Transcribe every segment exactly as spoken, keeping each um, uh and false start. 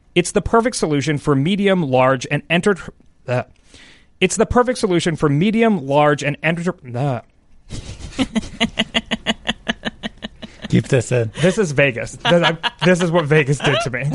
It's the perfect solution for medium, large, and enter... Uh, it's the perfect solution for medium, large, and enter... Uh. Keep this in. This is Vegas. This, I, this is what Vegas did to me.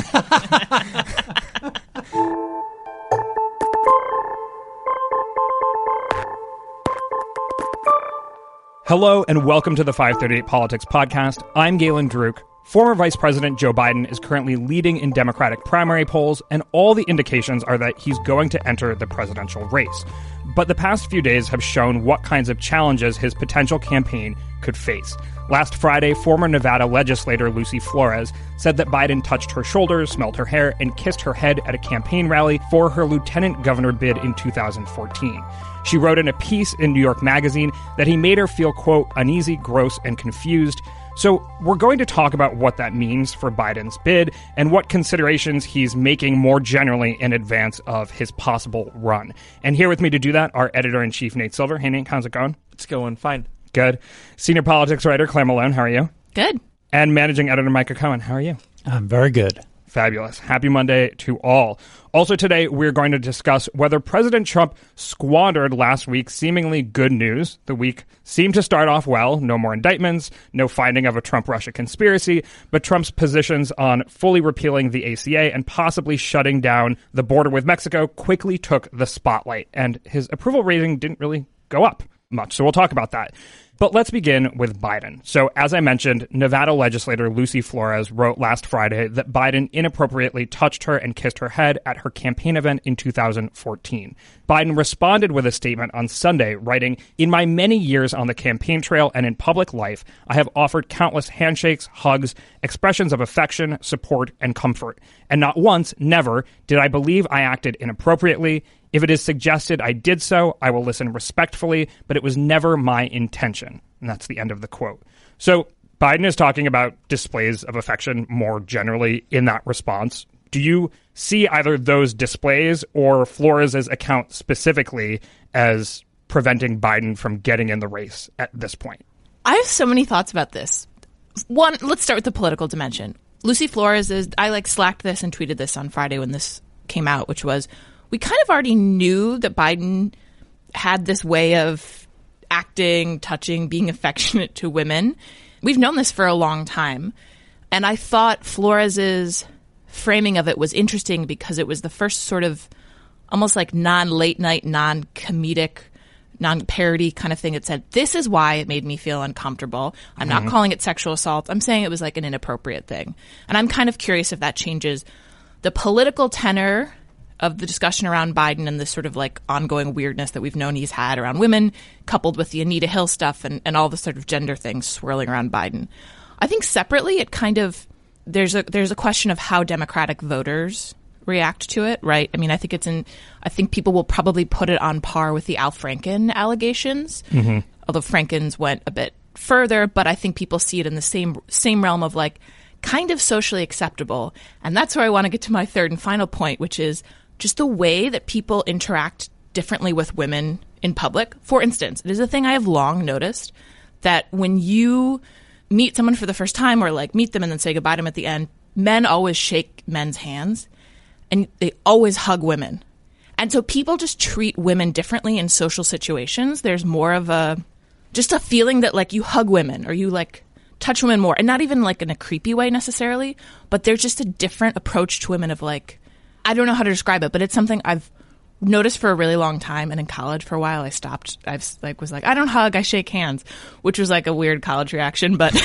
Hello and welcome to the five thirty-eight Politics Podcast. I'm Galen Druk. Former Vice President Joe Biden is currently leading in Democratic primary polls, and all the indications are that he's going to enter the presidential race. But the past few days have shown what kinds of challenges his potential campaign could face. Last Friday, former Nevada legislator Lucy Flores said that Biden touched her shoulders, smelled her hair, and kissed her head at a campaign rally for her lieutenant governor bid in two thousand fourteen. She wrote in a piece in New York Magazine that he made her feel, quote, uneasy, gross, and confused. So we're going to talk about what that means for Biden's bid and what considerations he's making more generally in advance of his possible run. And here with me to do that, our editor-in-chief, Nate Silver. Hey, Nate, how's it going? It's going fine. Good. Senior politics writer Claire Malone, how are you? Good. And managing editor Micah Cohen, how are you? I'm very good. Fabulous. Happy Monday to all. Also today, we're going to discuss whether President Trump squandered last week's seemingly good news. The week seemed to start off well. No more indictments, no finding of a Trump-Russia conspiracy, but Trump's positions on fully repealing the A C A and possibly shutting down the border with Mexico quickly took the spotlight, and his approval rating didn't really go up much. So we'll talk about that. But let's begin with Biden. So as I mentioned, Nevada legislator Lucy Flores wrote last Friday that Biden inappropriately touched her and kissed her head at her campaign event in two thousand fourteen. Biden responded with a statement on Sunday, writing, "In my many years on the campaign trail and in public life, I have offered countless handshakes, hugs, expressions of affection, support, and comfort. And not once, never, did I believe I acted inappropriately. If it is suggested I did so, I will listen respectfully, but it was never my intention." And that's the end of the quote. So Biden is talking about displays of affection more generally in that response. Do you see either those displays or Flores' account specifically as preventing Biden from getting in the race at this point? I have so many thoughts about this. One, let's start with the political dimension. Lucy Flores is, I like slacked this and tweeted this on Friday when this came out, which was, we kind of already knew that Biden had this way of acting, touching, being affectionate to women. We've known this for a long time. And I thought Flores's framing of it was interesting because it was the first sort of almost like non-late night, non-comedic, non-parody kind of thing that said, this is why it made me feel uncomfortable. I'm mm-hmm. not calling it sexual assault. I'm saying it was like an inappropriate thing. And I'm kind of curious if that changes the political tenor of the discussion around Biden and this sort of like ongoing weirdness that we've known he's had around women, coupled with the Anita Hill stuff and, and all the sort of gender things swirling around Biden. I think separately, it kind of, there's a there's a question of how Democratic voters react to it, right? I mean, I think it's in, I think people will probably put it on par with the Al Franken allegations, mm-hmm. although Franken's went a bit further, but I think people see it in the same same realm of like kind of socially acceptable. And that's where I want to get to my third and final point, which is just the way that people interact differently with women in public. For instance, it is a thing I have long noticed that when you meet someone for the first time or like meet them and then say goodbye to them at the end, men always shake men's hands and they always hug women. And so people just treat women differently in social situations. There's more of a, just a feeling that like you hug women or you like touch women more, and not even like in a creepy way necessarily, but there's just a different approach to women of like, I don't know how to describe it, but it's something I've noticed for a really long time. And in college for a while, I stopped. I like was like, I don't hug, I shake hands, which was like a weird college reaction. But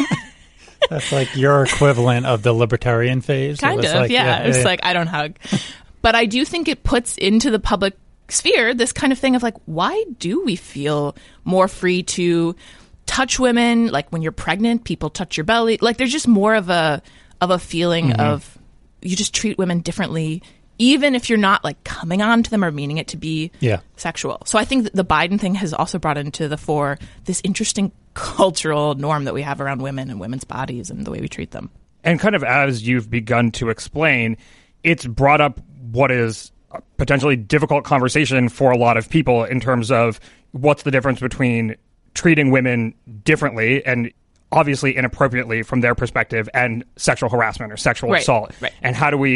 that's like your equivalent of the libertarian phase. Kind of, like, yeah. yeah. It's yeah. like, I don't hug. But I do think it puts into the public sphere this kind of thing of like, why do we feel more free to touch women? Like when you're pregnant, people touch your belly. Like there's just more of a of a feeling mm-hmm. of, you just treat women differently, even if you're not like coming on to them or meaning it to be yeah. sexual. So I think that the Biden thing has also brought into the fore this interesting cultural norm that we have around women and women's bodies and the way we treat them. And kind of as you've begun to explain, it's brought up what is a potentially difficult conversation for a lot of people in terms of what's the difference between treating women differently and obviously inappropriately from their perspective and sexual harassment or sexual right, assault. Right. And how do we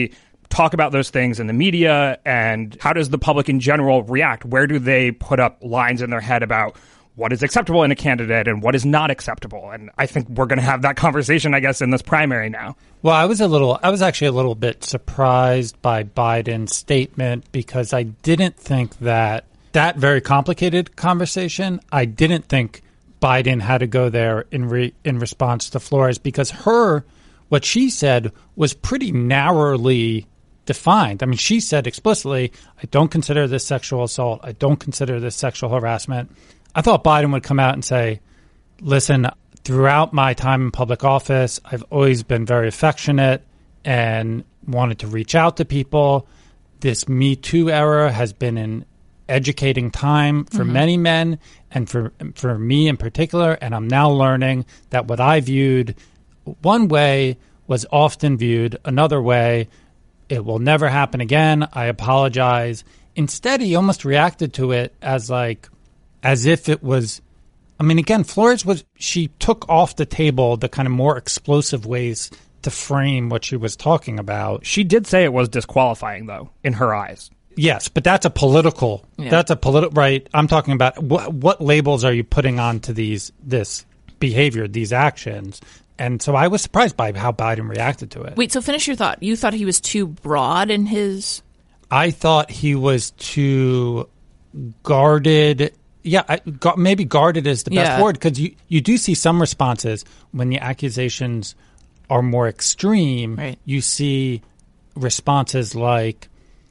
talk about those things in the media, and how does the public in general react? Where do they put up lines in their head about what is acceptable in a candidate and what is not acceptable? And I think we're going to have that conversation, I guess, in this primary now. Well, I was a little, I was actually a little bit surprised by Biden's statement because I didn't think that that very complicated conversation, I didn't think Biden had to go there in re, in response to Flores, because her, what she said was pretty narrowly defined. I mean, she said explicitly, I don't consider this sexual assault. I don't consider this sexual harassment. I thought Biden would come out and say, listen, throughout my time in public office, I've always been very affectionate and wanted to reach out to people. This Me Too era has been an educating time for mm-hmm. many men and for for me in particular. And I'm now learning that what I viewed one way was often viewed another way. It will never happen again. I apologize. Instead, he almost reacted to it as like, as if it was, I mean, again, Flores was, she took off the table the kind of more explosive ways to frame what she was talking about. She did say it was disqualifying, though, in her eyes. Yes, but that's a political, yeah. that's a political, right? I'm talking about wh- what labels are you putting onto these, this behavior, these actions? And so I was surprised by how Biden reacted to it. Wait, so finish your thought. You thought he was too broad in his... I thought he was too guarded. Yeah, I, gu- maybe guarded is the best yeah. word, because you, you do see some responses when the accusations are more extreme. Right. You see responses like,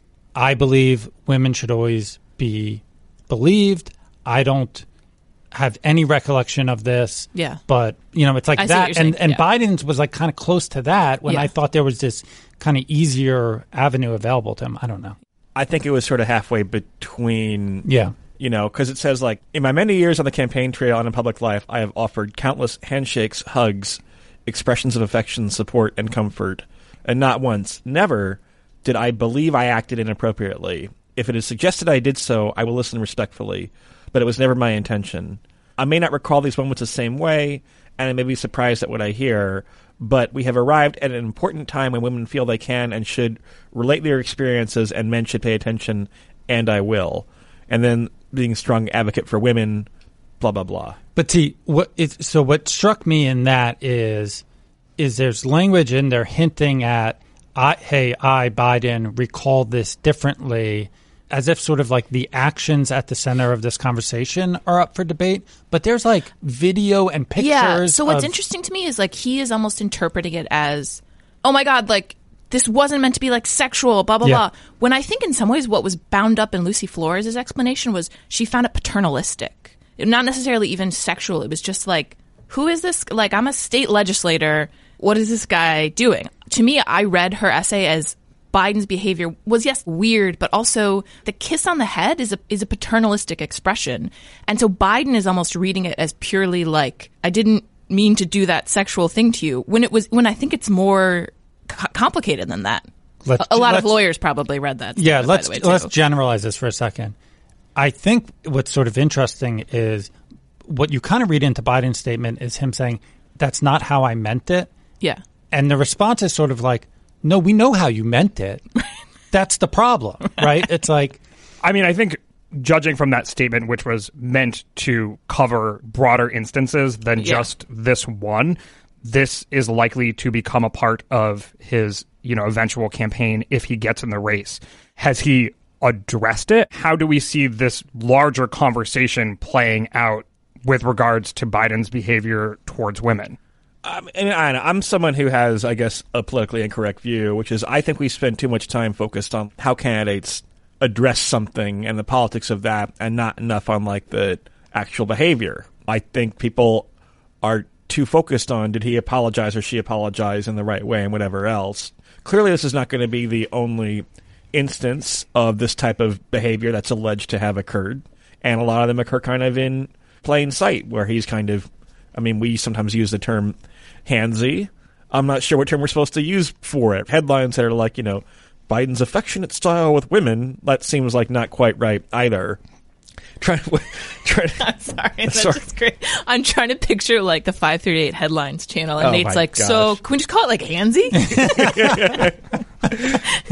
I believe women should always be believed. I don't have any recollection of this. Yeah. But, you know, it's like I that. And, and yeah. Biden's was like kind of close to that when yeah. I thought there was this kind of easier avenue available to him. I don't know. I think it was sort of halfway between... Yeah. You know, because it says, like, in my many years on the campaign trail and in public life, I have offered countless handshakes, hugs, expressions of affection, support, and comfort. And not once, never, did I believe I acted inappropriately. If it is suggested I did so, I will listen respectfully. But it was never my intention. I may not recall these moments the same way, and I may be surprised at what I hear, but we have arrived at an important time when women feel they can and should relate their experiences, and men should pay attention, and I will. And then being a strong advocate for women, blah, blah, blah. But see, what it, so what struck me in that is, is there's language in there hinting at, I, hey, I, Biden, recall this differently, as if sort of like the actions at the center of this conversation are up for debate. But there's like video and pictures. Yeah, so what's of, interesting to me is like he is almost interpreting it as, oh my God, like, this wasn't meant to be like sexual, blah, blah, yeah. blah. When I think in some ways what was bound up in Lucy Flores' explanation was she found it paternalistic. Not necessarily even sexual. It was just like, who is this? Like, I'm a state legislator. What is this guy doing? To me, I read her essay as Biden's behavior was, yes, weird, but also the kiss on the head is a is a paternalistic expression. And so Biden is almost reading it as purely like, I didn't mean to do that sexual thing to you. When it was, when I think it's more complicated than that. Let's, a lot of lawyers probably read that. Yeah, let's way, let's generalize this for a second. I think what's sort of interesting is what you kind of read into Biden's statement is him saying, that's not how I meant it. Yeah. And the response is sort of like, no, we know how you meant it. That's the problem, right? It's like... I mean, I think judging from that statement, which was meant to cover broader instances than yeah. just this one, this is likely to become a part of his, you know, eventual campaign if he gets in the race. Has he addressed it? How do we see this larger conversation playing out with regards to Biden's behavior towards women? I mean, I'm someone who has, I guess, a politically incorrect view, which is I think we spend too much time focused on how candidates address something and the politics of that, and not enough on, like, the actual behavior. I think people are too focused on, did he apologize or she apologize in the right way and whatever else. Clearly, this is not going to be the only instance of this type of behavior that's alleged to have occurred, and a lot of them occur kind of in plain sight, where he's kind of, I mean, we sometimes use the term handsy. I'm not sure what term we're supposed to use for it. Headlines that are like, you know, Biden's affectionate style with women, that seems like not quite right either. Try to, try to, I'm sorry, that's sorry. just great. I'm trying to picture like the five thirty-eight headlines channel, and oh Nate's like, gosh. so can we just call it like handsy?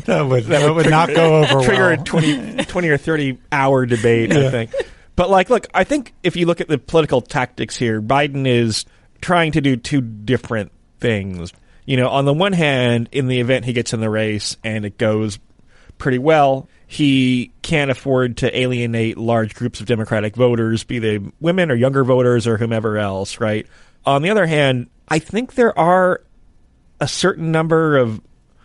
that would, that would not go over trigger well. a twenty, twenty or thirty hour debate, Yeah. I think. But, like, look, I think if you look at the political tactics here, Biden is trying to do two different things. You know, on the one hand, in the event he gets in the race and it goes pretty well, he can't afford to alienate large groups of Democratic voters, be they women or younger voters or whomever else, right? On the other hand, I think there are a certain number of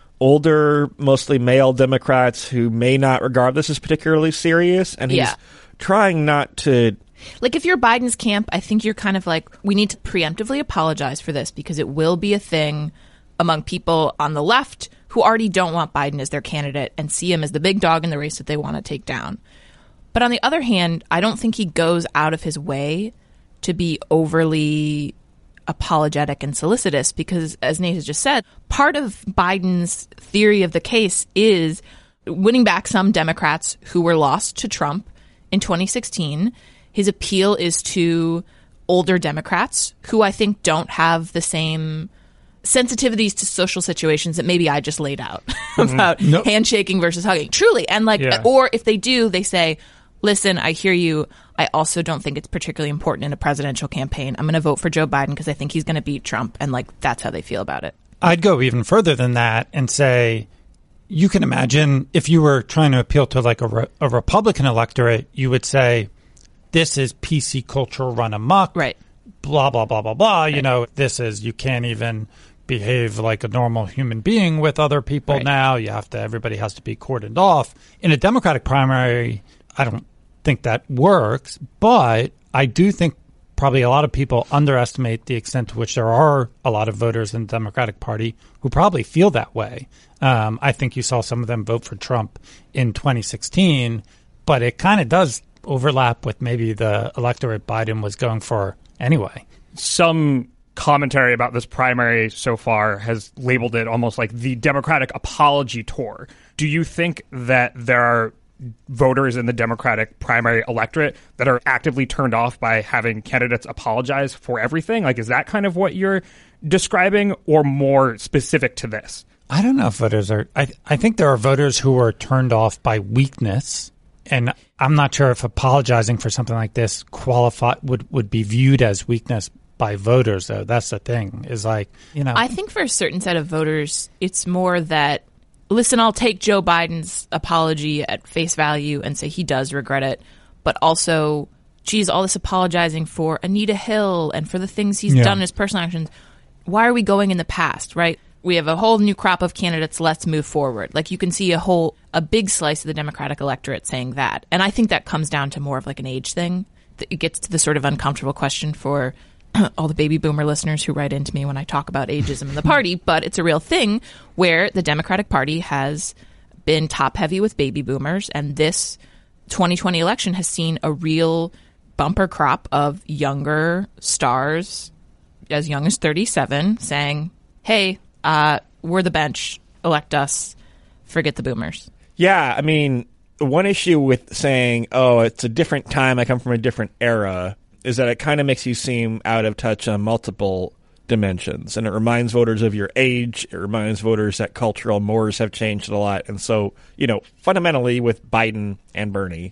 older, mostly male Democrats who may not regard this as particularly serious, and he's Yeah. trying not to... Like, if you're Biden's camp, I think you're kind of like, we need to preemptively apologize for this because it will be a thing among people on the left who already don't want Biden as their candidate and see him as the big dog in the race that they want to take down. But on the other hand, I don't think he goes out of his way to be overly apologetic and solicitous because, as Nate has just said, part of Biden's theory of the case is winning back some Democrats who were lost to Trump in twenty sixteen. His appeal is to older Democrats who I think don't have the same sensitivities to social situations that maybe I just laid out about No. handshaking versus hugging. Truly. And like, Yeah. or if they do, they say, listen, I hear you. I also don't think it's particularly important in a presidential campaign. I'm going to vote for Joe Biden because I think he's going to beat Trump. And like, that's how they feel about it. I'd go even further than that and say, you can imagine if you were trying to appeal to like a, re- a Republican electorate, you would say, this is P C culture run amok. Right. Blah, blah, blah, blah, blah. Right. You know, this is, you can't even behave like a normal human being with other people Right. now. You have to, everybody has to be cordoned off. In a Democratic primary, I don't think that works, but I do think probably a lot of people underestimate the extent to which there are a lot of voters in the Democratic Party who probably feel that way. Um, I think you saw some of them vote for Trump in twenty sixteen, but it kind of does overlap with maybe the electorate Biden was going for anyway. Some commentary about this primary so far has labeled it almost like the Democratic apology tour. Do you think that there are voters in the Democratic primary electorate that are actively turned off by having candidates apologize for everything? Like, is that kind of what you're describing, or more specific to this? I don't know if voters are. I, I think there are voters who are turned off by weakness. And I'm not sure if apologizing for something like this qualify would, would be viewed as weakness by voters, though. That's the thing, is like, you know. I think for a certain set of voters, it's more that, listen, I'll take Joe Biden's apology at face value and say he does regret it. But also, geez, all this apologizing for Anita Hill and for the things he's Yeah. done in his personal actions. Why are we going in the past, right? We have a whole new crop of candidates. Let's move forward. Like, you can see a whole, a big slice of the Democratic electorate saying that. And I think that comes down to more of like an age thing. It gets to the sort of uncomfortable question for all the baby boomer listeners who write into me when I talk about ageism in the party. But it's a real thing where the Democratic Party has been top heavy with baby boomers. And this twenty twenty election has seen a real bumper crop of younger stars as young as thirty-seven saying, hey, Uh, we're the bench. Elect us. Forget the boomers. Yeah, I mean, one issue with saying, oh, it's a different time, I come from a different era, is that it kind of makes you seem out of touch on multiple dimensions. And it reminds voters of your age. It reminds voters that cultural mores have changed a lot. And so, you know, fundamentally with Biden and Bernie,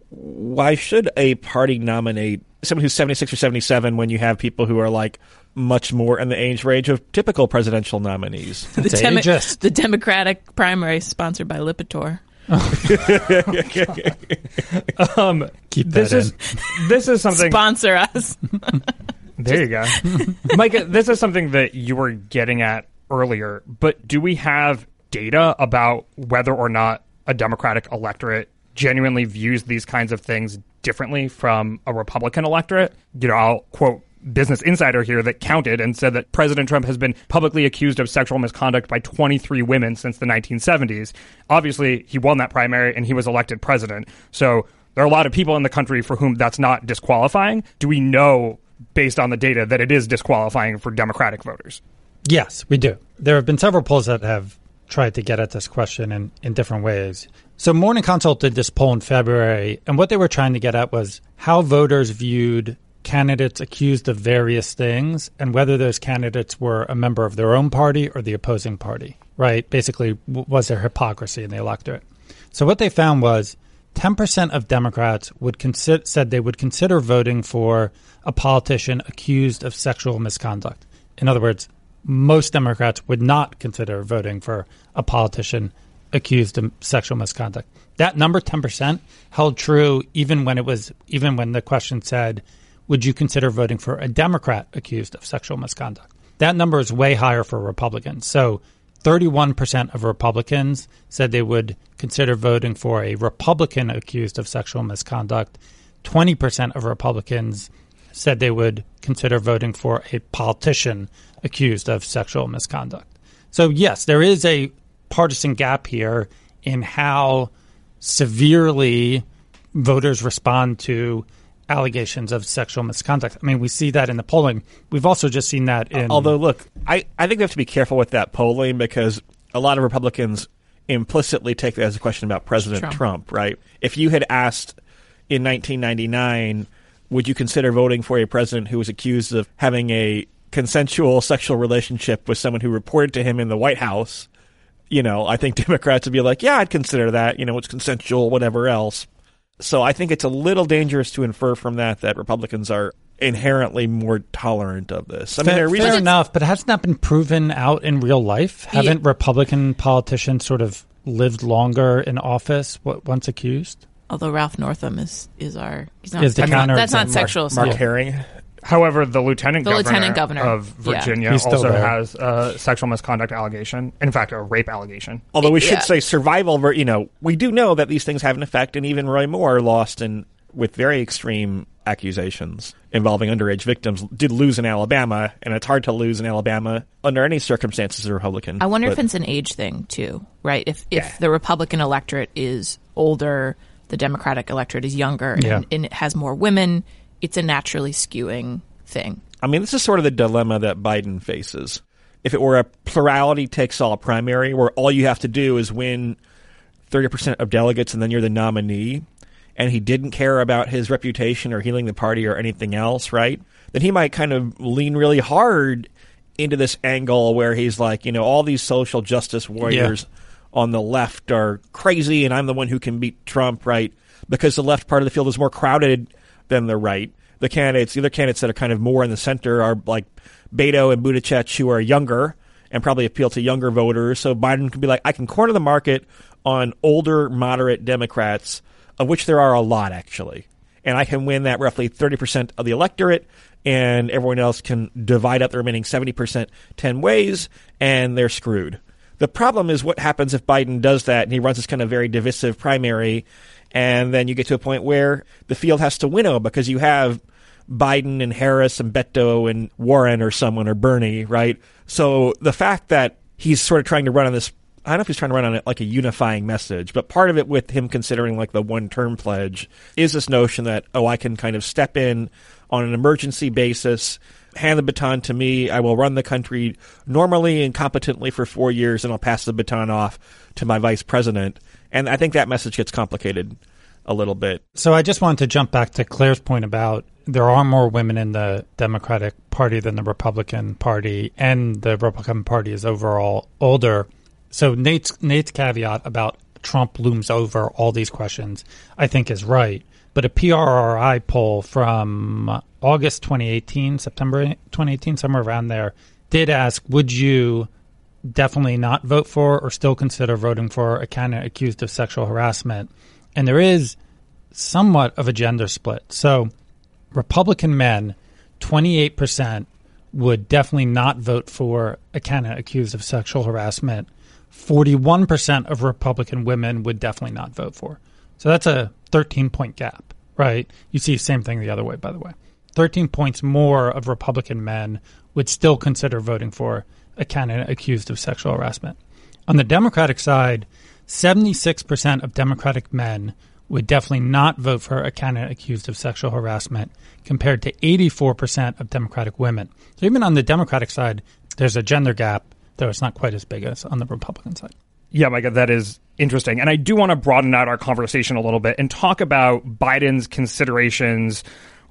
why should a party nominate someone who's seventy-six or seventy-seven when you have people who are like much more in the age range of typical presidential nominees? The, It's Demo- ageist. the Democratic primary is sponsored by Lipitor. Um, Keep this that is in. this is something. Sponsor us. There you go, Micah. This is something that you were getting at earlier. But do we have data about whether or not a Democratic electorate genuinely views these kinds of things differently from a Republican electorate? You know, I'll quote Business Insider here that counted and said that President Trump has been publicly accused of sexual misconduct by twenty-three women since the nineteen seventies. Obviously, he won that primary and he was elected president. So there are a lot of people in the country for whom that's not disqualifying. Do we know, based on the data, that it is disqualifying for Democratic voters? Yes, we do. There have been several polls that have tried to get at this question in, in different ways. So Morning Consult did this poll in February, and what they were trying to get at was how voters viewed candidates accused of various things and whether those candidates were a member of their own party or the opposing party. right? Basically, w- was there hypocrisy in the electorate? So what they found was ten percent of Democrats would consider, said they would consider voting for a politician accused of sexual misconduct. In other words, most Democrats would not consider voting for a politician accused of sexual misconduct. That number, ten percent, held true even when it was even when the question said, would you consider voting for a Democrat accused of sexual misconduct? That number is way higher for Republicans. So thirty-one percent of Republicans said they would consider voting for a Republican accused of sexual misconduct. twenty percent of Republicans said they would consider voting for a politician accused of sexual misconduct. So, yes, there is a partisan gap here in how severely voters respond to allegations of sexual misconduct. I mean, we see that in the polling. We've also just seen that in... Although, look, I, I think we have to be careful with that polling because a lot of Republicans implicitly take that as a question about President Trump, Trump right? If you had asked in nineteen ninety-nine, would you consider voting for a president who was accused of having a consensual sexual relationship with someone who reported to him in the White House, you know, I think Democrats would be like, yeah, I'd consider that. You know, it's consensual, whatever else. So I think it's a little dangerous to infer from that that Republicans are inherently more tolerant of this. I mean, fair, reasons- fair enough, but hasn't that been proven out in real life? Haven't yeah. Republican politicians sort of lived longer in office once accused? Although Ralph Northam is is our he's not is the counter that's not Mark, sexual Mark assault. Herring. However, the lieutenant the governor, lieutenant governor of Virginia yeah. also there. has a sexual misconduct allegation. In fact, a rape allegation. Although we should yeah. say survival, you know, we do know that these things have an effect, and even Roy Moore lost in with very extreme accusations involving underage victims, did lose in Alabama, and it's hard to lose in Alabama under any circumstances as a Republican. I wonder but, if it's an age thing, too, right? If if yeah. the Republican electorate is older, the Democratic electorate is younger, yeah. and, and it has more women, it's a naturally skewing thing. I mean, this is sort of the dilemma that Biden faces. If it were a plurality-takes-all primary where all you have to do is win thirty percent of delegates and then you're the nominee, and he didn't care about his reputation or healing the party or anything else, right, then he might kind of lean really hard into this angle where he's like, you know, all these social justice warriors yeah. on the left are crazy and I'm the one who can beat Trump, right, because the left part of the field is more crowded than the right. The candidates, the other candidates that are kind of more in the center are like Beto and Buttigieg, who are younger and probably appeal to younger voters. So Biden can be like, I can corner the market on older, moderate Democrats, of which there are a lot, actually. And I can win that roughly thirty percent of the electorate, and everyone else can divide up the remaining seventy percent ten ways, and they're screwed. The problem is what happens if Biden does that, and he runs this kind of very divisive primary, and then you get to a point where the field has to winnow because you have Biden and Harris and Beto and Warren or someone or Bernie, right? So the fact that he's sort of trying to run on this, I don't know if he's trying to run on it like a unifying message, but part of it with him considering like the one-term pledge is this notion that, oh, I can kind of step in on an emergency basis, hand the baton to me, I will run the country normally and competently for four years, and I'll pass the baton off to my vice president. And I think that message gets complicated a little bit. So I just wanted to jump back to Claire's point about there are more women in the Democratic Party than the Republican Party, and the Republican Party is overall older. So Nate's Nate's caveat about Trump looms over all these questions, I think, is right. But a P R R I poll from August twenty eighteen, September twenty eighteen, somewhere around there, did ask, would you definitely not vote for or still consider voting for a candidate accused of sexual harassment? And there is somewhat of a gender split. So Republican men, twenty-eight percent would definitely not vote for a candidate accused of sexual harassment. forty-one percent of Republican women would definitely not vote for. So that's a thirteen-point gap, right? You see the same thing the other way, by the way. thirteen points more of Republican men would still consider voting for a candidate accused of sexual harassment. On the Democratic side, seventy-six percent of Democratic men would definitely not vote for a candidate accused of sexual harassment, compared to eighty-four percent of Democratic women. So even on the Democratic side, there's a gender gap, though it's not quite as big as on the Republican side. Yeah, Micah, that is interesting. And I do want to broaden out our conversation a little bit and talk about Biden's considerations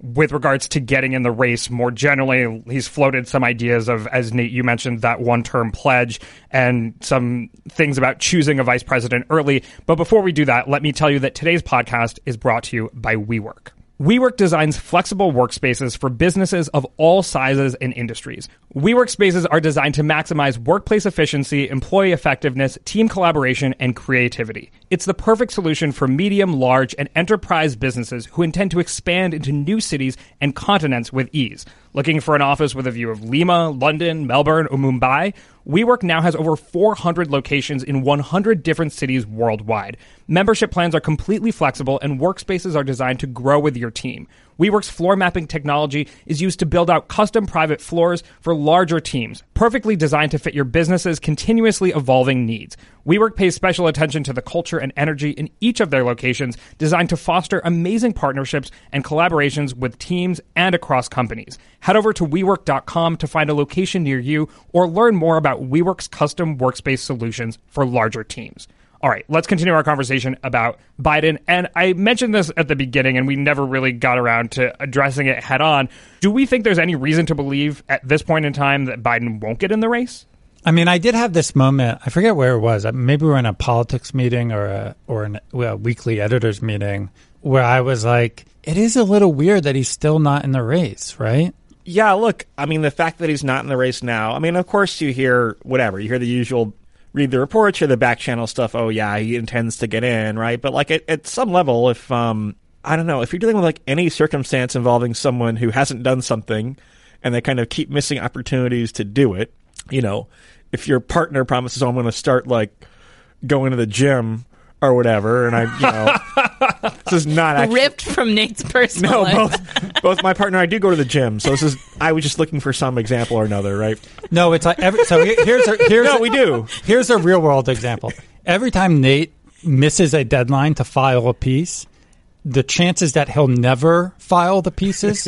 with regards to getting in the race more generally. He's floated some ideas of, as Nate, you mentioned, that one-term pledge and some things about choosing a vice president early. But before we do that, let me tell you that today's podcast is brought to you by WeWork. WeWork designs flexible workspaces for businesses of all sizes and industries. WeWork spaces are designed to maximize workplace efficiency, employee effectiveness, team collaboration, and creativity. It's the perfect solution for medium, large, and enterprise businesses who intend to expand into new cities and continents with ease. Looking for an office with a view of Lima, London, Melbourne, or Mumbai? WeWork now has over four hundred locations in one hundred different cities worldwide. Membership plans are completely flexible, and workspaces are designed to grow with your team. WeWork's floor mapping technology is used to build out custom private floors for larger teams, perfectly designed to fit your business's continuously evolving needs. WeWork pays special attention to the culture and energy in each of their locations, designed to foster amazing partnerships and collaborations with teams and across companies. Head over to WeWork dot com to find a location near you or learn more about WeWork's custom workspace solutions for larger teams. All right, let's continue our conversation about Biden. And I mentioned this at the beginning, and we never really got around to addressing it head on. Do we think there's any reason to believe at this point in time that Biden won't get in the race? I mean, I did have this moment. I forget where it was. Maybe we were in a politics meeting or a, or an, well, a weekly editors meeting where I was like, it is a little weird that he's still not in the race, right? Yeah, look, I mean, the fact that he's not in the race now, I mean, of course you hear whatever. You hear the usual, read the reports, hear the back channel stuff. Oh, yeah, he intends to get in, right? But like at, at some level, if, um, I don't know, if you're dealing with like any circumstance involving someone who hasn't done something and they kind of keep missing opportunities to do it, you know, if your partner promises, oh, I'm going to start like going to the gym or whatever, and I, you know, this is not actually ripped from Nate's personal. No, both, both my partner and I do go to the gym, so this is. I was just looking for some example or another, right? No, it's like every. So here's a, here's no, a, we do. Here's a real world example. Every time Nate misses a deadline to file a piece, the chances that he'll never file the pieces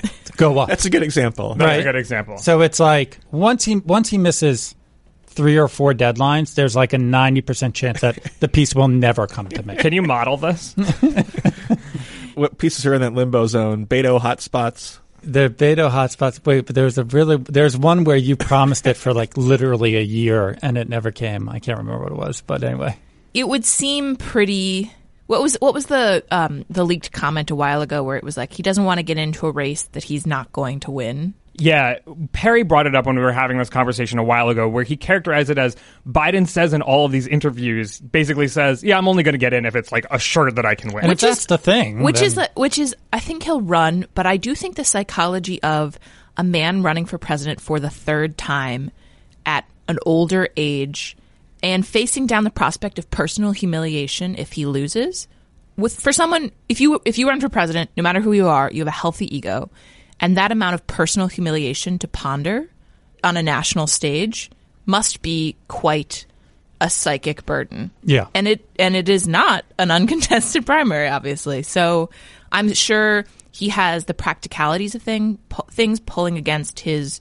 go up. That's a good example. That's right? a good example. So it's like once he once he misses three or four deadlines, there's like a ninety percent chance that the piece will never come to me. Can you model this? What pieces are in that limbo zone? Beto hotspots. The Beto hotspots. Wait, but there's a really there's one where you promised it for like literally a year and it never came. I can't remember what it was, but anyway. It would seem pretty. What was what was the um, the leaked comment a while ago where it was like he doesn't want to get into a race that he's not going to win? Yeah, Perry brought it up when we were having this conversation a while ago, where he characterized it as Biden says in all of these interviews, basically says, yeah, I'm only going to get in if it's like assured that I can win. And if that's the thing. Which then... is, the, which is, I think he'll run, but I do think the psychology of a man running for president for the third time at an older age and facing down the prospect of personal humiliation if he loses, with for someone, if you if you run for president, no matter who you are, you have a healthy ego. And that amount of personal humiliation to ponder on a national stage must be quite a psychic burden. Yeah. And it and it is not an uncontested primary, obviously. So I'm sure he has the practicalities of thing, pu- things pulling against his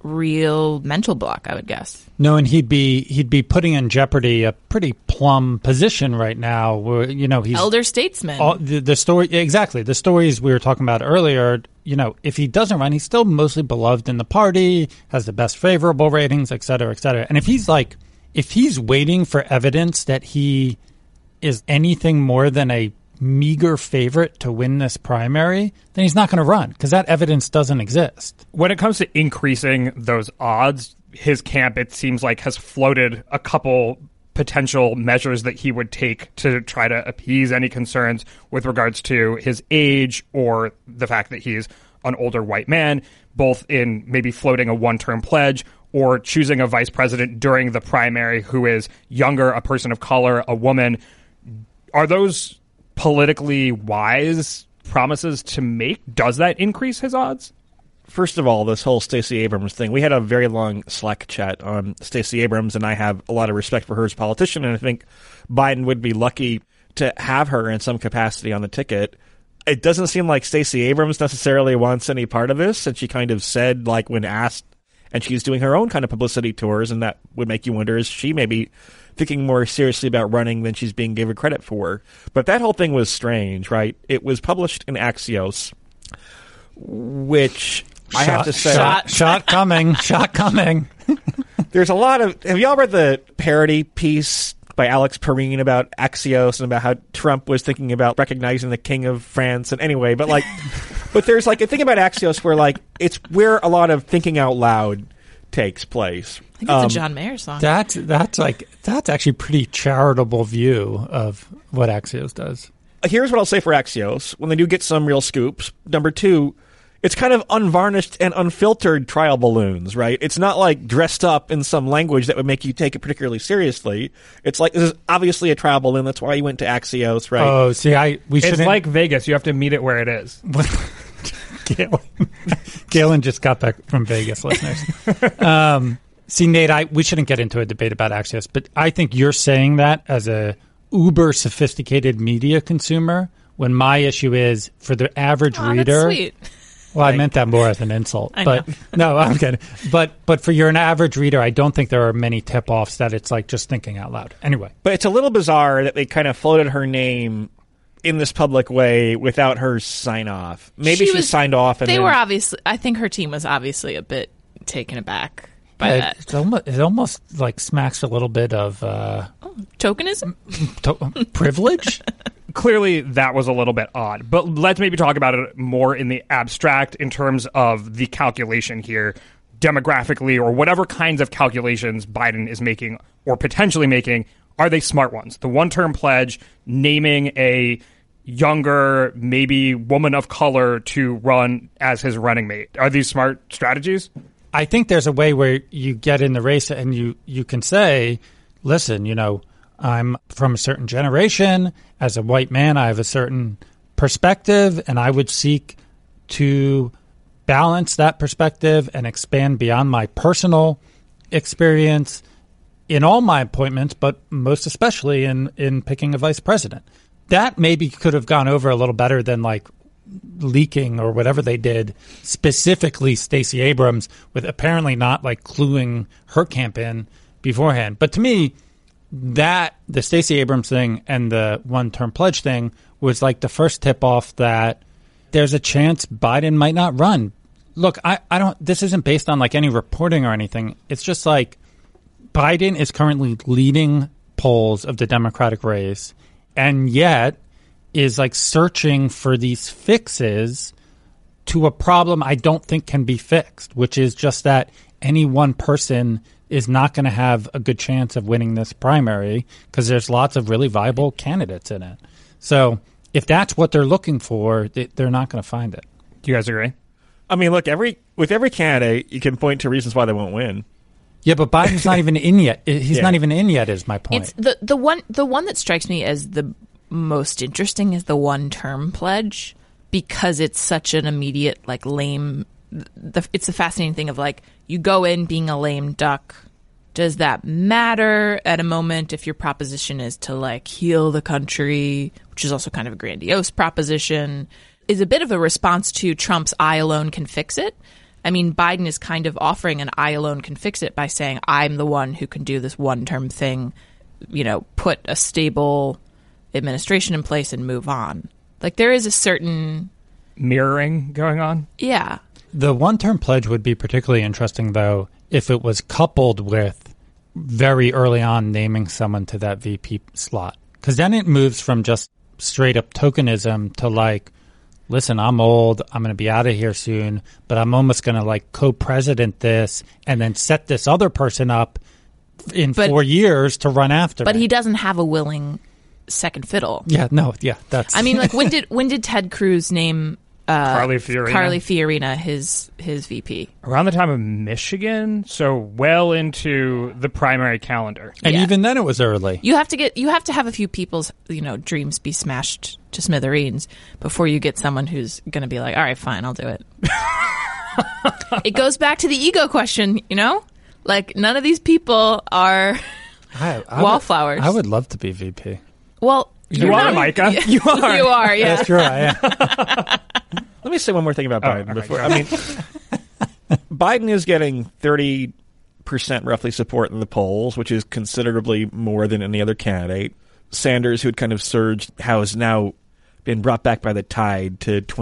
real mental block, I would guess. No, and he'd be he'd be putting in jeopardy a pretty plum position right now where, you know, he's elder statesman. All, the, the story exactly. The stories we were talking about earlier, you know, if he doesn't run, he's still mostly beloved in the party, has the best favorable ratings, et cetera, et cetera. And if he's like if he's waiting for evidence that he is anything more than a meager favorite to win this primary, then he's not going to run because that evidence doesn't exist. When it comes to increasing those odds, his camp, it seems like, has floated a couple potential measures that he would take to try to appease any concerns with regards to his age or the fact that he's an older white man, both in maybe floating a one-term pledge or choosing a vice president during the primary who is younger, a person of color, a woman. Are those politically wise promises to make? Does that increase his odds? First of all, this whole Stacey Abrams thing, we had a very long Slack chat on Stacey Abrams, and I have a lot of respect for her as a politician, and I think Biden would be lucky to have her in some capacity on the ticket. It doesn't seem like Stacey Abrams necessarily wants any part of this, and she kind of said, like, when asked, and she's doing her own kind of publicity tours, and that would make you wonder, is she maybe thinking more seriously about running than she's being given credit for? But that whole thing was strange, right? It was published in Axios which I Shot- have to say, shot, shot coming, shot coming. there's a lot of. Have y'all read the parody piece by Alex Perrine about Axios and about how Trump was thinking about recognizing the King of France? And anyway, but like, but there's like a thing about Axios where like it's where a lot of thinking out loud takes place. I think it's Um, a John Mayer song. That's that's like that's actually pretty charitable view of what Axios does. Here's what I'll say for Axios. When they do get some real scoops, number two, it's kind of unvarnished and unfiltered trial balloons, right? It's not like dressed up in some language that would make you take it particularly seriously. It's like, this is obviously a trial balloon. That's why you went to Axios, right? Oh, see, I we It's shouldn't. like Vegas. You have to meet it where it is. Galen, Galen just got back from Vegas, listeners. Um, see, Nate, I we shouldn't get into a debate about Axios, but I think you're saying that as a uber sophisticated media consumer, when my issue is for the average Aw, reader. that's sweet. Well, I meant that more as an insult, I but no, I'm kidding. But but for you're an average reader, I don't think there are many tip-offs that it's like just thinking out loud. Anyway, But it's a little bizarre that they kind of floated her name in this public way without her sign off. Maybe she, was- signed off. And They then, were obviously. I think her team was obviously a bit taken aback by it, that. it's almost, it almost like smacks a little bit of uh, Tokenism. to- privilege. Clearly, that was a little bit odd. But let's maybe talk about it more in the abstract in terms of the calculation here, demographically, or whatever kinds of calculations Biden is making or potentially making. Are they smart ones? The one-term pledge, naming a younger, maybe woman of color to run as his running mate. Are these smart strategies? I think there's a way where you get in the race and you, you can say, listen, you know, I'm from a certain generation. As a white man, I have a certain perspective, and I would seek to balance that perspective and expand beyond my personal experience in all my appointments, but most especially in, in picking a vice president. That maybe could have gone over a little better than like leaking or whatever they did, specifically Stacey Abrams, with apparently not like cluing her camp in beforehand. But to me, that the Stacey Abrams thing and the one-term pledge thing was like the first tip-off that there's a chance Biden might not run. Look, I, I don't. This isn't based on like any reporting or anything. It's just like Biden is currently leading polls of the Democratic race, and yet is like searching for these fixes to a problem I don't think can be fixed, which is just that any one person is not going to have a good chance of winning this primary because there's lots of really viable candidates in it. So if that's what they're looking for, they, they're not going to find it. Do you guys agree? I mean, look, every with every candidate, you can point to reasons why they won't win. Yeah, but Biden's not even in yet. He's Yeah. not even in yet is my point. It's the the one the one that strikes me as the most interesting is the one term pledge, because it's such an immediate, like, lame. The, it's a fascinating thing of like, you go in being a lame duck. Does that matter at a moment if your proposition is to like heal the country, which is also kind of a grandiose proposition, is a bit of a response to Trump's I alone can fix it. I mean, Biden is kind of offering an I alone can fix it by saying, I'm the one who can do this one term thing, you know, put a stable administration in place and move on. Like, there is a certain Mirroring going on? yeah. The one-term pledge would be particularly interesting, though, if it was coupled with very early on naming someone to that V P slot. Because then it moves from just straight-up tokenism to, like, listen, I'm old, I'm going to be out of here soon, but I'm almost going to, like, co-president this and then set this other person up in But- four years to run after But me. he doesn't have a willing second fiddle. Yeah, no, yeah, that's... I mean, like, when did when did Ted Cruz name uh, Carly Fiorina. Carly Fiorina his his V P? Around the time of Michigan, so well into the primary calendar. and yeah. even then it was early. You have to get you have to have a few people's, you know, dreams be smashed to smithereens before you get someone who's going to be like, all right, fine, I'll do it. It goes back to the ego question, you know? Like, none of these people are I, I wallflowers. Would, I would love to be V P. well, You you're are, not- Micah. You are. You are, yeah. That's true, I am. Let me say one more thing about Oh, Biden okay, before. go I mean, Biden is getting thirty percent roughly support in the polls, which is considerably more than any other candidate. Sanders, who had kind of surged, has now been brought back by the tide to twenty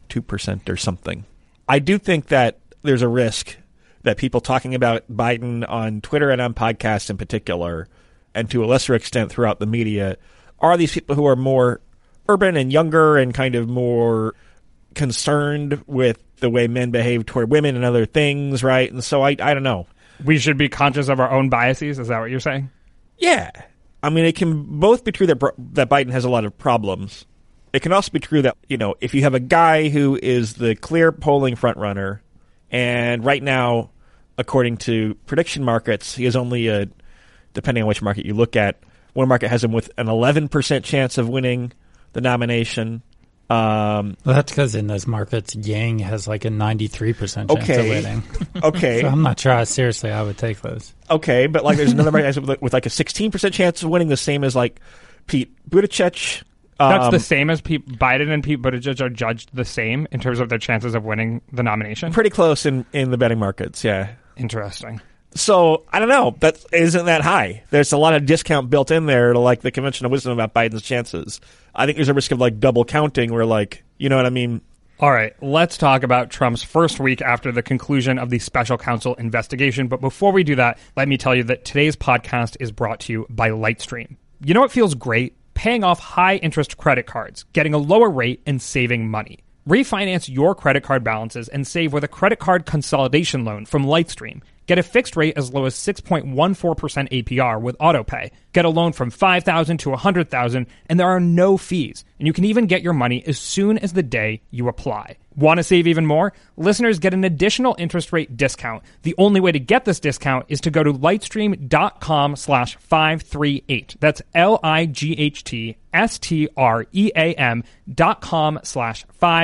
two percent or something. I do think that there's a risk that people talking about Biden on Twitter and on podcasts in particular, and to a lesser extent throughout the media, are these people who are more urban and younger and kind of more concerned with the way men behave toward women and other things, right? And so I, I don't know. We should be conscious of our own biases. Is that what you're saying? Yeah. I mean, it can both be true that that Biden has a lot of problems. It can also be true that, you know, if you have a guy who is the clear polling frontrunner, and right now, according to prediction markets, he is only a, depending on which market you look at, one market has him with an eleven percent chance of winning the nomination. Um, well, that's because in those markets, Yang has like a ninety-three percent chance okay. of winning. Okay. So I'm not sure how seriously I would take those. Okay, but like there's another market with, with like a sixteen percent chance of winning, the same as like Pete Buttigieg. Um, That's the same as Pete Biden and Pete Buttigieg are judged the same in terms of their chances of winning the nomination? Pretty close in, in the betting markets, yeah. Interesting. So, I don't know. That isn't that high. There's a lot of discount built in there to, like, the conventional wisdom about Biden's chances. I think there's a risk of, like, double counting where, like, you know what I mean? All right, let's talk about Trump's first week after the conclusion of the special counsel investigation. But before we do that, let me tell you that today's podcast is brought to you by Lightstream. You know what feels great? Paying off high-interest credit cards, getting a lower rate, and saving money. Refinance your credit card balances and save with a credit card consolidation loan from Lightstream. Get a fixed rate as low as six point one four percent A P R with AutoPay. Get a loan from five thousand dollars to one hundred thousand dollars, and there are no fees. And you can even get your money as soon as the day you apply. Want to save even more? Listeners get an additional interest rate discount. The only way to get this discount is to go to lightstream.com slash 538. That's L-I-G-H-T-S-T-R-E-A-M dot com slash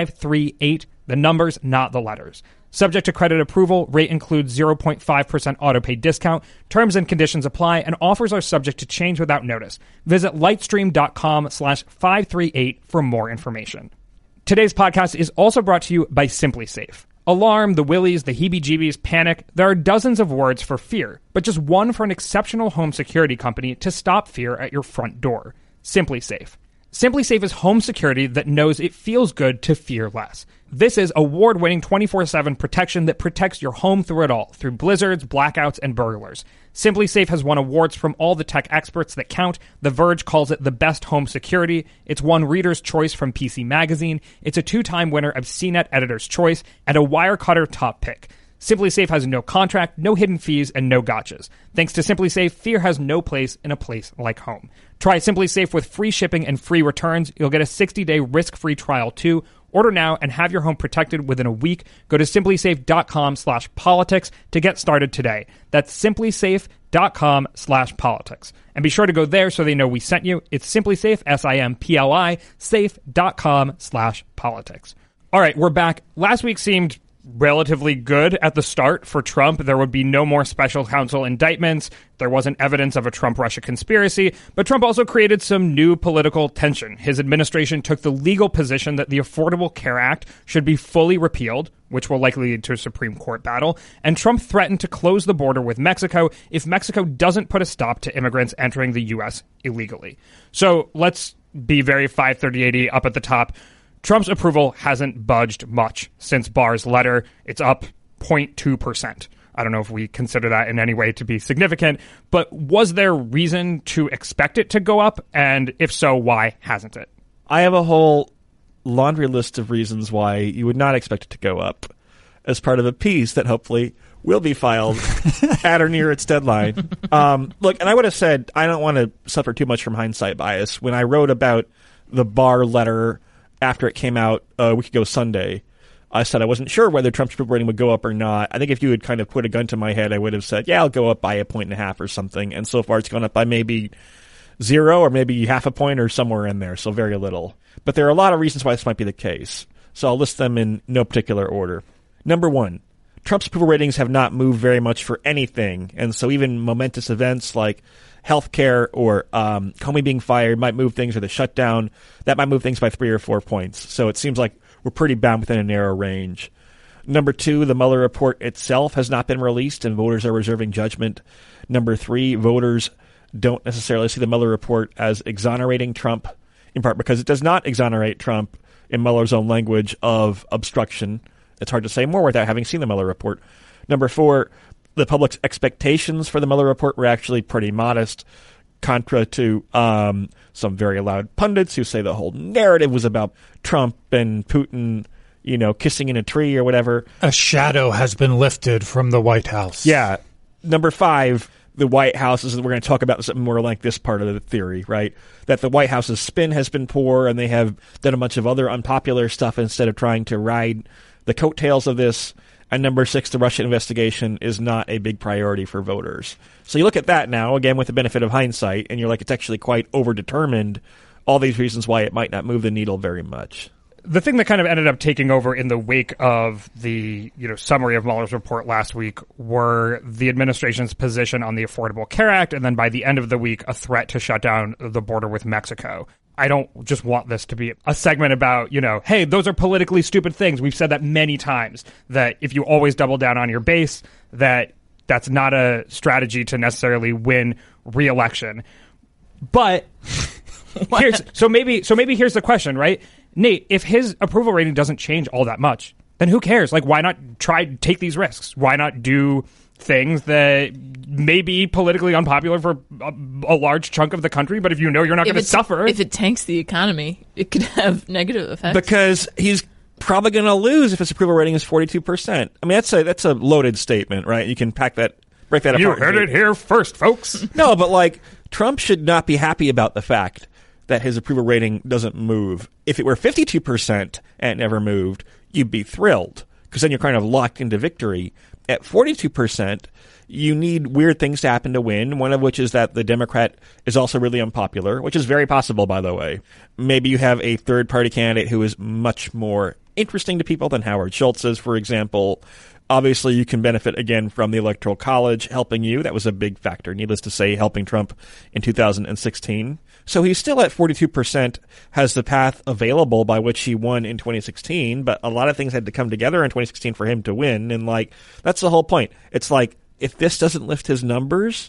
538. The numbers, not the letters. Subject to credit approval, rate includes zero point five percent autopay discount. Terms and conditions apply, and offers are subject to change without notice. Visit lightstream.com slash 538 for more information. Today's podcast is also brought to you by Simply Safe. Alarm, the willies, the heebie-jeebies, panic. There are dozens of words for fear, but just one for an exceptional home security company to stop fear at your front door. Simply Safe. Simply Safe is home security that knows it feels good to fear less. This is award-winning twenty-four seven protection that protects your home through it all, through blizzards, blackouts, and burglars. Simply Safe has won awards from all the tech experts that count. The Verge calls it the best home security. It's won Reader's Choice from P C Magazine. It's a two-time winner of C net Editor's Choice and a Wirecutter top pick. Simply Safe has no contract, no hidden fees, and no gotchas. Thanks to Simply Safe, fear has no place in a place like home. Try Simply Safe with free shipping and free returns. You'll get a sixty-day risk-free trial too. Order now and have your home protected within a week. Go to simplysafe.com slash politics to get started today. That's simplysafe.com slash politics. And be sure to go there so they know we sent you. It's simplysafe, S I M P L I, safe.com slash politics. All right, we're back. Last week seemed relatively good at the start for Trump. There would be no more special counsel indictments. There wasn't evidence of a Trump-Russia conspiracy. But Trump also created some new political tension. His administration took the legal position that the Affordable Care Act should be fully repealed, which will likely lead to a Supreme Court battle. And Trump threatened to close the border with Mexico if Mexico doesn't put a stop to immigrants entering the U S illegally. So let's be very five thirty-eighty up at the top. Trump's approval hasn't budged much since Barr's letter. It's up zero point two percent. I don't know if we consider that in any way to be significant, but was there reason to expect it to go up? And if so, why hasn't it? I have a whole laundry list of reasons why you would not expect it to go up as part of a piece that hopefully will be filed at or near its deadline. Um, look, and I would have said I don't want to suffer too much from hindsight bias. When I wrote about the Barr letter after it came out a week ago Sunday, I said I wasn't sure whether Trump's approval rating would go up or not. I think if you had kind of put a gun to my head, I would have said, yeah, I'll go up by a point and a half or something. And so far it's gone up by maybe zero or maybe half a point or somewhere in there, so very little. But there are a lot of reasons why this might be the case. So I'll list them in no particular order. Number one, Trump's approval ratings have not moved very much for anything. And so even momentous events like healthcare or um, Comey being fired might move things, or the shutdown, that might move things by three or four points. So it seems like we're pretty bound within a narrow range. Number two, the Mueller report itself has not been released, and voters are reserving judgment. Number three, voters don't necessarily see the Mueller report as exonerating Trump, in part because it does not exonerate Trump. in Mueller's own language, of obstruction. It's hard to say more without having seen the Mueller report. Number four, the public's expectations for the Mueller report were actually pretty modest, contra to um, some very loud pundits who say the whole narrative was about Trump and Putin, you know, kissing in a tree or whatever. A shadow has been lifted from the White House. Yeah. Number five, the White House, is, we're going to talk about something more like this part of the theory, right? That the White House's spin has been poor and they have done a bunch of other unpopular stuff instead of trying to ride the coattails of this. And number six, the Russia investigation is not a big priority for voters. So you look at that now, again, with the benefit of hindsight, and you're like, it's actually quite overdetermined. All these reasons why it might not move the needle very much. The thing that kind of ended up taking over in the wake of the, you know, summary of Mueller's report last week were the administration's position on the Affordable Care Act, and then by the end of the week, a threat to shut down the border with Mexico. I don't just want this to be a segment about, you know, hey, those are politically stupid things. We've said that many times, that if you always double down on your base, that that's not a strategy to necessarily win re-election. But here's so maybe so maybe here's the question, right? Nate, if his approval rating doesn't change all that much, then who cares? Like, why not try take these risks? Why not do things that may be politically unpopular for a, a large chunk of the country, but if you know you're not going to suffer. If it tanks the economy, it could have negative effects. Because he's probably going to lose if his approval rating is forty-two percent. I mean, that's a, that's a loaded statement, right? You can pack that, break that you apart. You heard it here first, folks. No, but like, Trump should not be happy about the fact that his approval rating doesn't move. If it were fifty-two percent and it never moved, you'd be thrilled, because then you're kind of locked into victory. At forty-two percent, you need weird things to happen to win, one of which is that the Democrat is also really unpopular, which is very possible, by the way. Maybe you have a third-party candidate who is much more interesting to people than Howard Schultz is, for example. Obviously, you can benefit, again, from the Electoral College helping you. That was a big factor, needless to say, helping Trump in two thousand sixteen. So he's still at forty-two percent, has the path available by which he won in twenty sixteen, but a lot of things had to come together in twenty sixteen for him to win, and, like, that's the whole point. It's like, if this doesn't lift his numbers,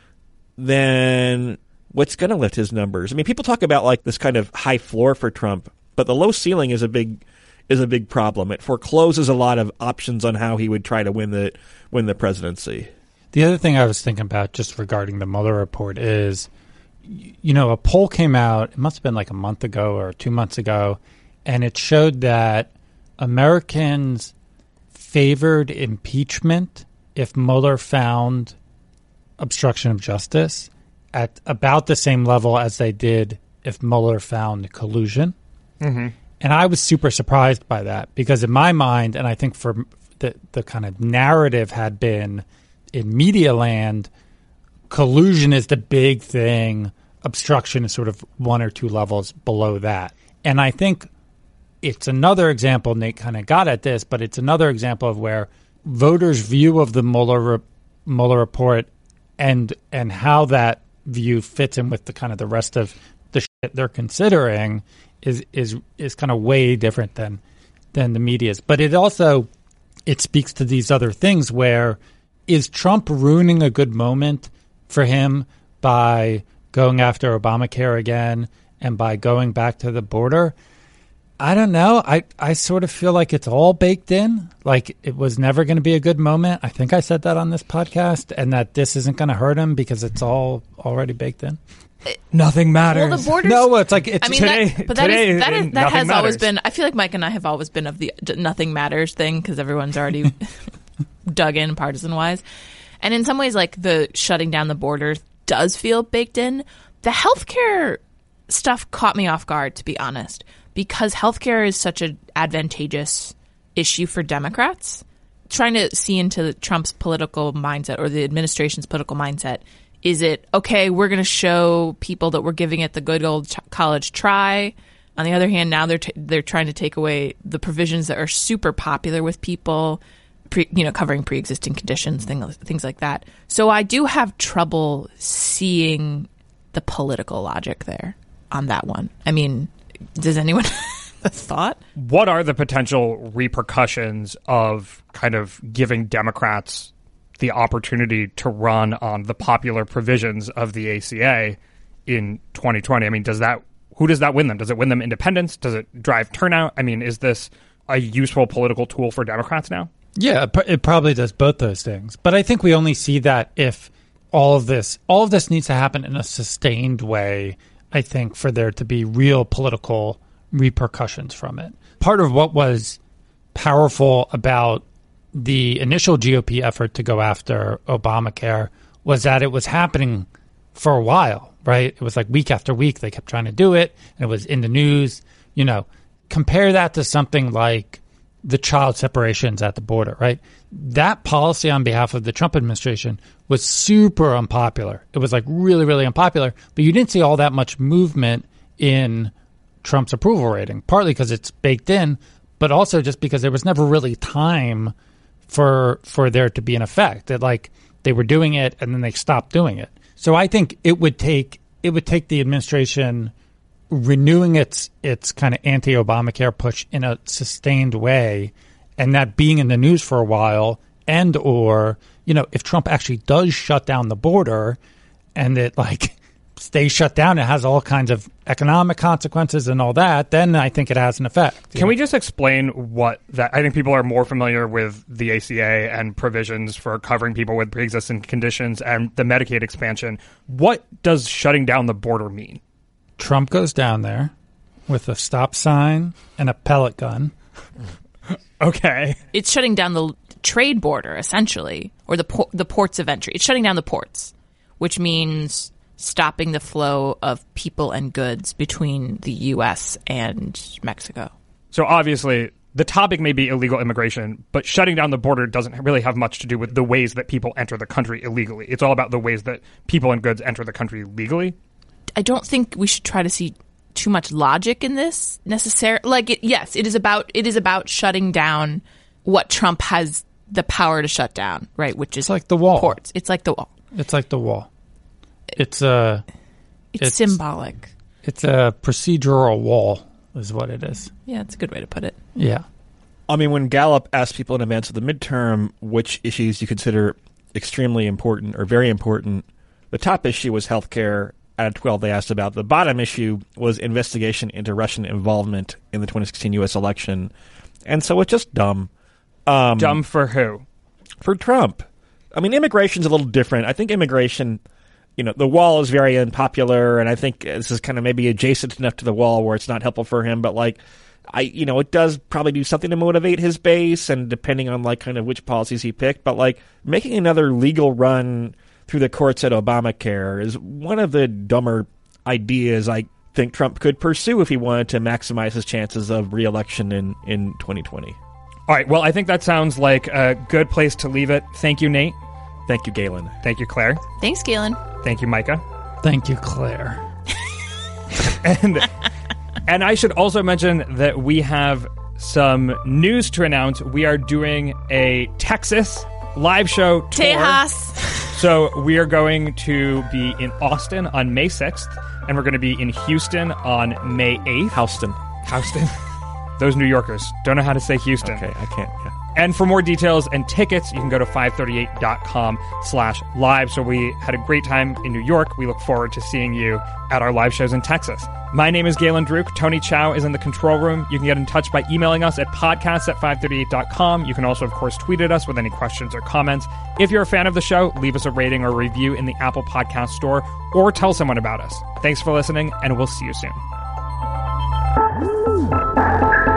then what's going to lift his numbers? I mean, people talk about, like, this kind of high floor for Trump, but the low ceiling is a big is a big problem. It forecloses a lot of options on how he would try to win the win the presidency. The other thing I was thinking about just regarding the Mueller report is, you know, a poll came out, it must have been like a month ago or two months ago, and it showed that Americans favored impeachment if Mueller found obstruction of justice at about the same level as they did if Mueller found collusion. Mm-hmm. And I was super surprised by that, because in my mind, and I think for the, the kind of narrative had been in media land, collusion is the big thing. Obstruction is sort of one or two levels below that. And I think it's another example, Nate kind of got at this, but it's another example of where voters' view of the Mueller, re- Mueller report and and how that view fits in with the kind of the rest of the shit they're considering is is is kind of way different than than the media's. But it also it speaks to these other things where, is Trump ruining a good moment for him by going after Obamacare again and by going back to the border? I don't know. I, I sort of feel like it's all baked in. Like it was never going to be a good moment. I think I said that on this podcast, and that this isn't going to hurt him because it's all already baked in. Nothing matters. Well, the borders. No, it's like it's I mean, today. that, but that today is that is that has matters. always been. I feel like Mike and I have always been of the nothing matters thing, because everyone's already dug in partisan wise, and in some ways, like the shutting down the borders does feel baked in. The healthcare stuff caught me off guard, to be honest, because healthcare is such an advantageous issue for Democrats. Trying to see into Trump's political mindset or the administration's political mindset. Is it, okay, we're going to show people that we're giving it the good old ch- college try. On the other hand, now they're t- they're trying to take away the provisions that are super popular with people, pre- you know, covering pre-existing conditions, things, things like that. So I do have trouble seeing the political logic there on that one. I mean, does anyone have a thought? What are the potential repercussions of kind of giving Democrats the opportunity to run on the popular provisions of the A C A in twenty twenty? I mean, does that who does that win them? Does it win them independents? Does it drive turnout? I mean, is this a useful political tool for Democrats now? Yeah, it pr- it probably does both those things. But I think we only see that if all of this, all of this needs to happen in a sustained way, I think, for there to be real political repercussions from it. Part of what was powerful about the initial G O P effort to go after Obamacare was that it was happening for a while, right? It was like week after week they kept trying to do it, and it was in the news. You know, compare that to something like the child separations at the border, right? That policy on behalf of the Trump administration was super unpopular. It was like really, really unpopular, but you didn't see all that much movement in Trump's approval rating, partly because it's baked in, but also just because there was never really time for for there to be an effect. That like they were doing it and then they stopped doing it. So I think it would take it would take the administration renewing its its kind of anti-Obamacare push in a sustained way, and that being in the news for a while, and or you know if Trump actually does shut down the border, and it like stays shut down, it has all kinds of economic consequences and all that, then I think it has an effect. Can know? we just explain what that? I think people are more familiar with the A C A and provisions for covering people with pre-existing conditions and the Medicaid expansion. What does shutting down the border mean? Trump goes down there with a stop sign and a pellet gun. Okay. It's shutting down the trade border, essentially, or the por- the ports of entry. It's shutting down the ports, which means stopping the flow of people and goods between the U S and Mexico. So obviously, the topic may be illegal immigration, but shutting down the border doesn't really have much to do with the ways that people enter the country illegally. It's all about the ways that people and goods enter the country legally. I don't think we should try to see too much logic in this necessarily. Like, it, yes, it is about it is about shutting down what Trump has the power to shut down, right? Which is it's like the wall. Ports. It's like the wall. It's like the wall. It's a. It's, it's symbolic. It's a procedural wall, is what it is. Yeah, it's a good way to put it. Yeah. I mean, when Gallup asked people in advance of the midterm which issues you consider extremely important or very important, the top issue was healthcare. Out of twelve they asked about. The bottom issue was investigation into Russian involvement in the twenty sixteen U S election. And so it's just dumb. Um, dumb for who? For Trump. I mean, immigration's a little different. I think immigration, you know, the wall is very unpopular, and I think this is kind of maybe adjacent enough to the wall where it's not helpful for him, but like, I, you know, it does probably do something to motivate his base, and depending on like kind of which policies he picked, but like making another legal run through the courts at Obamacare is one of the dumber ideas I think Trump could pursue if he wanted to maximize his chances of re-election in, in twenty twenty. All right, well, I think that sounds like a good place to leave it. Thank you, Nate. Thank you, Galen. Thank you, Claire. Thanks, Galen. Thank you, Micah. Thank you, Claire. and and I should also mention that we have some news to announce. We are doing a Texas live show tour. Tejas. So we are going to be in Austin on May sixth, and we're going to be in Houston on May eighth. Houston. Houston. Those New Yorkers don't know how to say Houston. Okay, I can't, yeah. And for more details and tickets, you can go to five thirty-eight dot com slash live. So we had a great time in New York. We look forward to seeing you at our live shows in Texas. My name is Galen Druk. Tony Chow is in the control room. You can get in touch by emailing us at podcasts at five thirty-eight dot com. You can also, of course, tweet at us with any questions or comments. If you're a fan of the show, leave us a rating or review in the Apple Podcast Store or tell someone about us. Thanks for listening, and we'll see you soon.